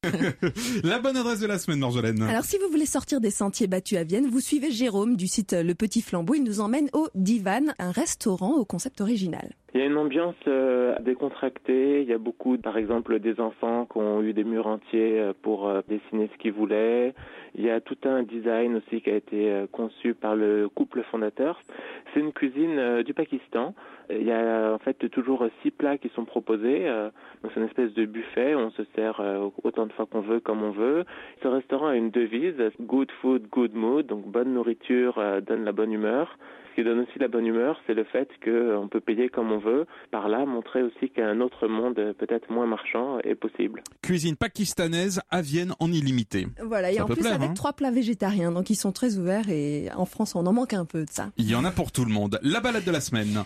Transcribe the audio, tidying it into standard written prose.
La bonne adresse de la semaine, Marjolaine. Alors, si vous voulez sortir des sentiers battus à Vienne, vous suivez Jérôme du site Le Petit Flambeau. Il nous emmène au Divan, un restaurant au concept original. Il y a une ambiance décontractée. Il y a beaucoup, par exemple, des enfants qui ont eu des murs entiers pour dessiner ce qu'ils voulaient. Il y a tout un design aussi qui a été conçu par le couple fondateur. C'est une cuisine du Pakistan. Il y a en fait toujours 6 plats qui sont proposés. Donc c'est une espèce de buffet. On se sert autant de fois qu'on veut, comme on veut. Ce restaurant a une devise, good food, good mood. Donc bonne nourriture donne la bonne humeur. Ce qui donne aussi la bonne humeur, c'est le fait qu'on peut payer comme on veut. Par là, montrer aussi qu'un autre monde, peut-être moins marchand, est possible. Cuisine pakistanaise à Vienne en illimité. Voilà, et Ça en peut plus plaire, avec 3 plats végétariens, donc ils sont très ouverts et en France on en manque un peu de ça. Il y en a pour tout le monde. La balade de la semaine.